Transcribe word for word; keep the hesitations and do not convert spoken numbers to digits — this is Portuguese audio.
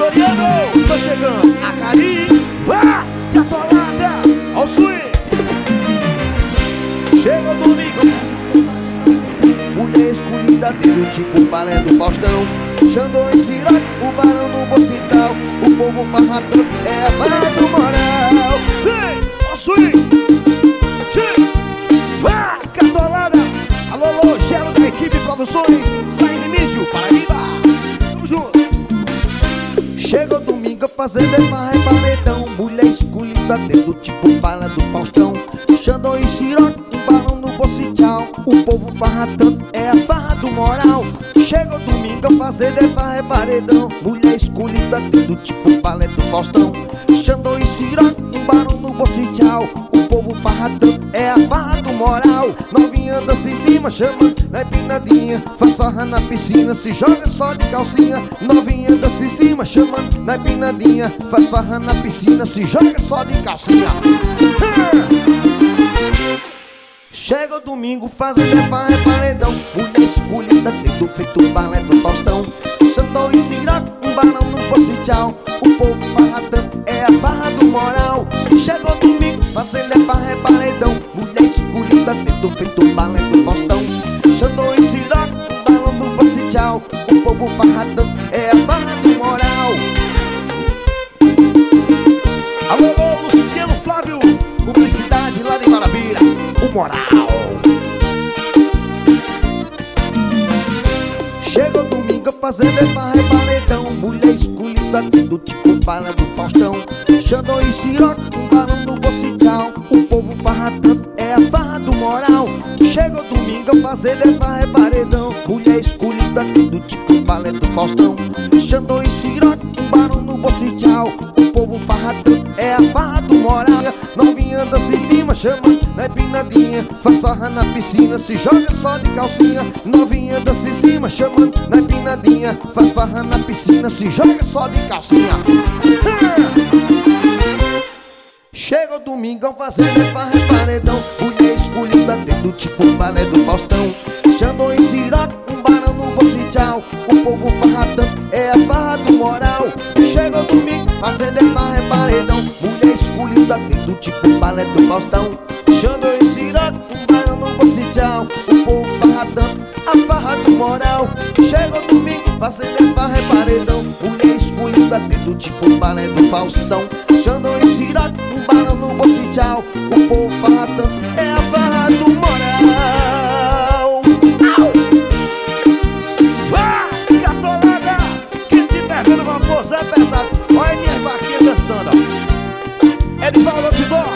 Vitoriano, tô chegando. A Cari, ah, catolada, ao swing. Chega o domingo, mulher escolhida tendo tipo balé do Faustão. Xandão e Ciroc, o barão no Bocital. O povo farratando, é a barra do moral. Vem, ao swing. Ah, catolada, alô, alô, Gelo da equipe Produções, lá em Limígio, Paraíba. Tamo junto. Chega o domingo fazendo é farra, é paredão. Mulher escolhida dentro tipo bala do Faustão. Xandão e Ciroc, um balão no Bocital. O povo farratando, é a farra do moral. Chega o domingo fazendo é farra, é paredão. Mulher escolhida dentro tipo bala do Faustão. Xandão e Ciroc, um balão no Bocital. O povo farratando, é a farra do moral. Novinha dança em cima, chama na empinadinha. Faz farra na piscina, se joga só de calcinha. Novinha dança em cima, chama na empinadinha. Faz farra na piscina, se joga só de calcinha. Chega o domingo fazendo é farra, é paredão. Mulher escolhida tendo feito balé do Faustão. Xandão e Ciroc, um balão no Bocital. O povo farratando, é a farra do moral. Chega o domingo fazendo é farra, é paredão. Mulher escolhida tendo feito balé do Faustão. Xandão e Ciroc, um balão no Bocital. O povo farratando, é a farra do moral. Alô, alô, Luciano Flávio, publicidade lá de Marabira, o moral. Chega o domingo fazendo é farra, é paredão. Mulher escolhida tendo tipo bala do Faustão. Xandão e Ciroc, um balão no Bocital. O povo farratando, é a farra do moral. Chega o domingo fazendo é farra, é paredão. Mulher escolhida tendo tipo bala do Faustão. Xandão e Ciroc, um balão no Bocital. O povo farratando, é a farra do moral. Novinha dança em cima, chama na empinadinha. Faz farra na piscina, se joga só de calcinha. Novinha dança em cima, chama na empinadinha. Faz farra na piscina, se joga só de calcinha. Chega o domingão fazendo é farra, é paredão. Mulher escolhida dentro tipo balé do Faustão. Xandão e Ciroc, um barão no Bocital. O povo farratando, é a farra do moral. Chega o domingo fazendo é farra, é paredão. Mulher escolhida dentro tipo balé do Faustão. Xandão e Ciroc, um barão no Bocital. O povo farratando, a farra do moral. Chega o domingo fazendo é farra, é paredão. Mulher escolhida dentro tipo balé do Faustão. Xandão e Ciroc, um barão no Bocital. O povo farratando, é a farra do moral. Au! Ah, catolada, quem tiver vendo uma moça é pesado. Olha minhas vaquinhas dançando, ó. É de Paulo Outdoor.